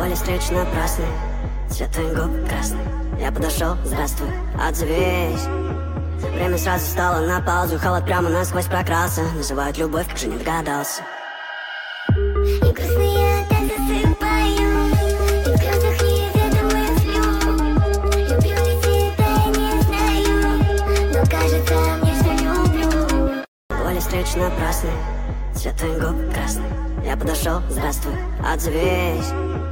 Боли встречи напрасны, цвет твоих губ красный. Я подошел, здравствуй, отзовись. Время сразу стало на паузу, холод прямо насквозь прокрался. Называют любовь, как же не догадался. И грустно я так засыпаю, и в грезах неведомо я сплю. Люблю ли тебя, я не знаю, но кажется мне, что люблю. Боли встречи напрасны, цвет твоих губ красный. Я подошел, здравствуй, отзовись.